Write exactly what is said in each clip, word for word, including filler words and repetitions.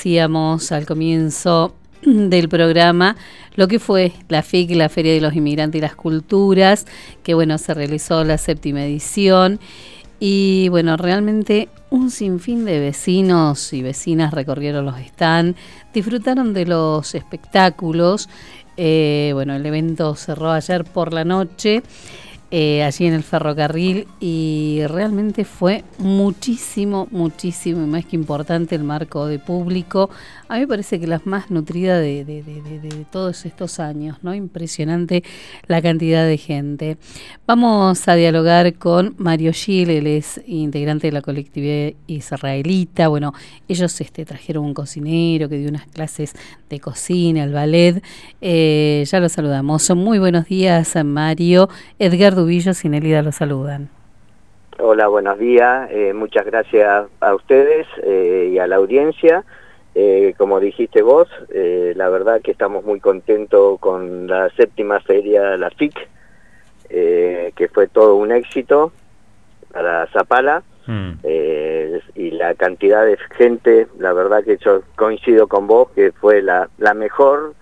decíamos al comienzo del programa, lo que fue la F I C, la Feria de los Inmigrantes y las Culturas, que bueno, se realizó la séptima edición y bueno, realmente un sinfín de vecinos y vecinas recorrieron los stands, disfrutaron de los espectáculos. Eh, bueno, el evento cerró ayer por la noche, eh, allí en el ferrocarril, y realmente fue muchísimo, muchísimo, y más que importante el marco de público. A mí me parece que la más nutrida de, de, de, de, de todos estos años, ¿no? Impresionante la cantidad de gente. Vamos a dialogar con Mario Gil, él es integrante de la colectividad israelita. Bueno, ellos este, trajeron un cocinero que dio unas clases de cocina, el ballet. Eh, ya lo saludamos. Muy buenos días, Mario. Edgar Dubillos y Nélida lo saludan. Hola, buenos días. Eh, muchas gracias a ustedes eh, y a la audiencia. Eh, como dijiste vos, eh, la verdad que estamos muy contentos con la séptima feria, la F I C, eh, que fue todo un éxito para Zapala. Mm. Eh, y la cantidad de gente, la verdad que yo coincido con vos, que fue la, la mejor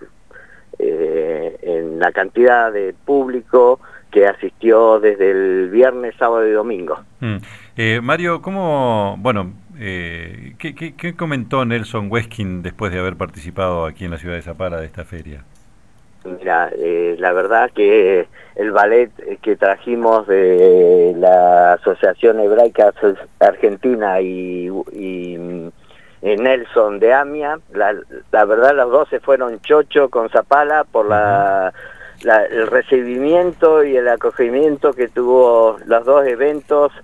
eh, en la cantidad de público que asistió desde el viernes, sábado y domingo. Mm. Eh, Mario, ¿cómo, bueno, eh, ¿qué, qué, qué comentó Nelson Weskin después de haber participado aquí en la ciudad de Zapala de esta feria? Mira, eh, la verdad que el ballet que trajimos de la Asociación Hebraica Argentina y, y, y Nelson de AMIA, la, la verdad los dos se fueron chocho con Zapala por la... La, el recibimiento y el acogimiento que tuvo los dos eventos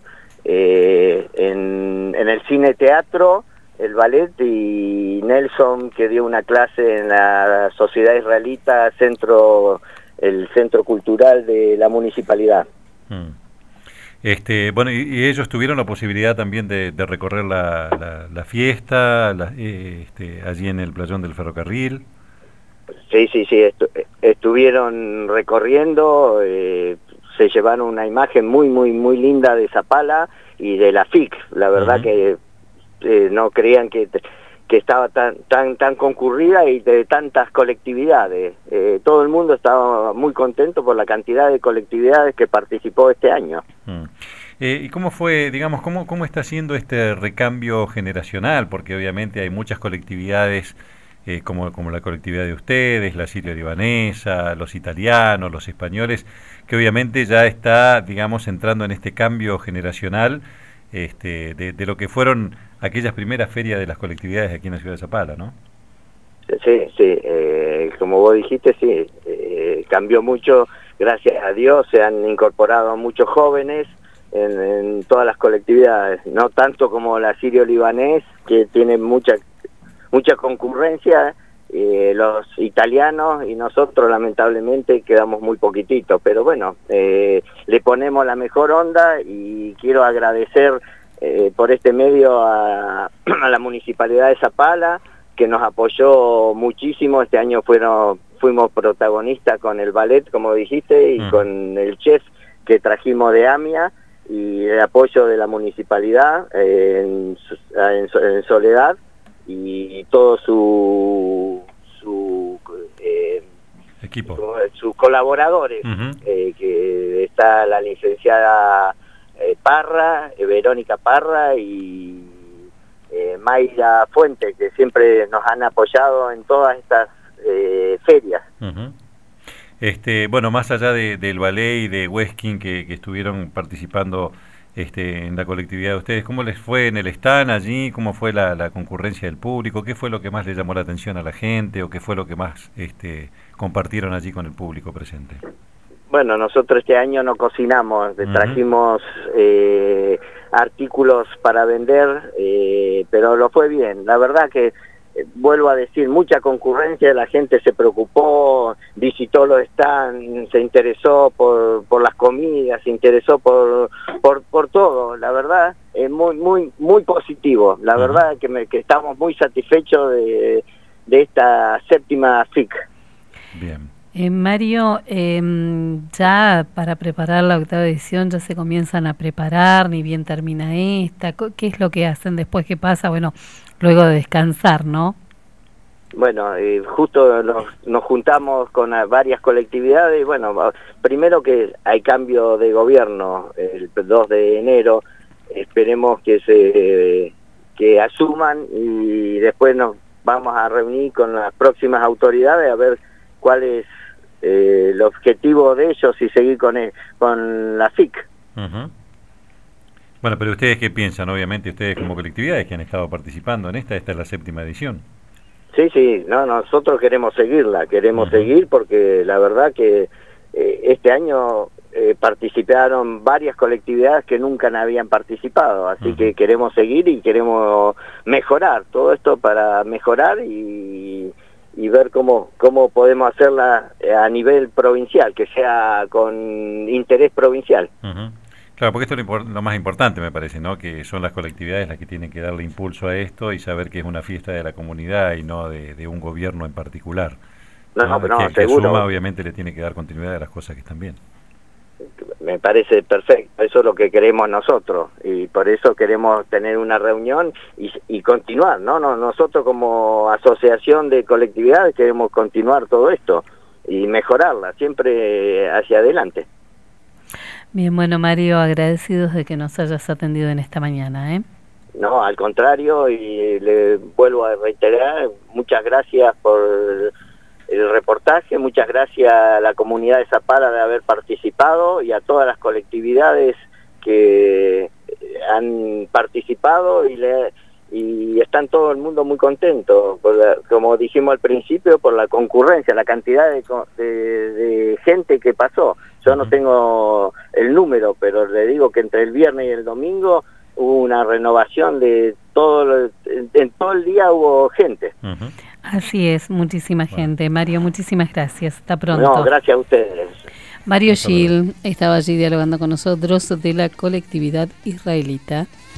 eh, en, en el cine teatro, el ballet, y Nelson, que dio una clase en la Sociedad Israelita, centro el centro cultural de la municipalidad. Mm. Este, bueno, y, y ellos tuvieron la posibilidad también de, de recorrer la, la, la fiesta la, eh, este, allí en el playón del ferrocarril. Sí, sí, sí, estu estuvieron recorriendo, eh, se llevaron una imagen muy, muy, muy linda de Zapala y de la F I C. La verdad uh-huh. que eh, no creían que, que estaba tan, tan, tan concurrida y de tantas colectividades. Eh, todo el mundo estaba muy contento por la cantidad de colectividades que participó este año. Uh-huh. Eh, ¿Y cómo fue, digamos, cómo, cómo está siendo este recambio generacional? Porque obviamente hay muchas colectividades, Eh, como, como la colectividad de ustedes, la sirio-libanesa, los italianos, los españoles, que obviamente ya está, digamos, entrando en este cambio generacional este, de, de lo que fueron aquellas primeras ferias de las colectividades aquí en la ciudad de Zapala, ¿no? Sí, sí, eh, como vos dijiste, sí, eh, cambió mucho, gracias a Dios, se han incorporado muchos jóvenes en, en todas las colectividades, no tanto como la sirio-libanés, que tiene mucha mucha concurrencia, eh, los italianos y nosotros lamentablemente quedamos muy poquititos, pero bueno, eh, le ponemos la mejor onda y quiero agradecer eh, por este medio a, a la Municipalidad de Zapala, que nos apoyó muchísimo. Este año fueron, fuimos protagonistas con el ballet, como dijiste, y mm. con el chef que trajimos de AMIA, y el apoyo de la Municipalidad eh, en, en, en Soledad, y todos su, su eh, equipo, su, sus colaboradores, uh-huh. eh, que está la licenciada eh, Parra, eh, Verónica Parra y eh, Mayra Fuente, que siempre nos han apoyado en todas estas eh, ferias. Uh-huh. Este, bueno, más allá de, del ballet y de Weskin que, que estuvieron participando Este, en la colectividad de ustedes, ¿cómo les fue en el stand allí? ¿Cómo fue la, la concurrencia del público? ¿Qué fue lo que más le llamó la atención a la gente o qué fue lo que más este, compartieron allí con el público presente? Bueno, nosotros este año no cocinamos, uh-huh. trajimos eh, artículos para vender, eh, pero lo fue bien. La verdad que vuelvo a decir, mucha concurrencia, la gente se preocupó, visitó los stands, se interesó por, por las comidas, se interesó por, por, por todo. La verdad es muy muy muy positivo. La uh-huh. verdad que, me, que estamos muy satisfechos de, de esta séptima F I C. Bien. Eh, Mario, eh, ya para preparar la octava edición ya se comienzan a preparar, ni bien termina esta. ¿Qué es lo que hacen después? ¿Qué pasa? Bueno, luego de descansar, ¿no? Bueno, eh, justo nos, nos juntamos con a, varias colectividades. Bueno, primero que hay cambio de gobierno el dos de enero, esperemos que se que asuman y después nos vamos a reunir con las próximas autoridades a ver cuál es eh, el objetivo de ellos y seguir con el, con la F I C. Uh-huh. Bueno, pero ustedes qué piensan, obviamente ustedes como colectividades que han estado participando en esta, esta es la séptima edición. Sí, sí, no, nosotros queremos seguirla, queremos Uh-huh. seguir porque la verdad que eh, este año eh, participaron varias colectividades que nunca habían participado, así uh-huh. que queremos seguir y queremos mejorar todo esto para mejorar y, y ver cómo, cómo podemos hacerla a nivel provincial, que sea con interés provincial. Uh-huh. Claro, porque esto es lo, import- lo más importante, me parece, ¿no? Que son las colectividades las que tienen que darle impulso a esto y saber que es una fiesta de la comunidad y no de, de un gobierno en particular. No, no, no, que, seguro. Que suma, obviamente, le tiene que dar continuidad a las cosas que están bien. Me parece perfecto, eso es lo que queremos nosotros y por eso queremos tener una reunión y, y continuar, ¿no? ¿no? Nosotros como asociación de colectividades queremos continuar todo esto y mejorarla, siempre hacia adelante. Bien, bueno, Mario, agradecidos de que nos hayas atendido en esta mañana, ¿eh? No, al contrario, y le vuelvo a reiterar, muchas gracias por el reportaje, muchas gracias a la comunidad de Zapala de haber participado y a todas las colectividades que han participado y le y están todo el mundo muy contento, por la, como dijimos al principio, por la concurrencia, la cantidad de, de, de gente que pasó. Yo no tengo el número, pero le digo que entre el viernes y el domingo hubo una renovación de todo, en todo el día hubo gente. Uh-huh. Así es, muchísima bueno. gente. Mario, muchísimas gracias. Hasta pronto. No, gracias a ustedes. Mario Gil estaba allí dialogando con nosotros de la colectividad israelita.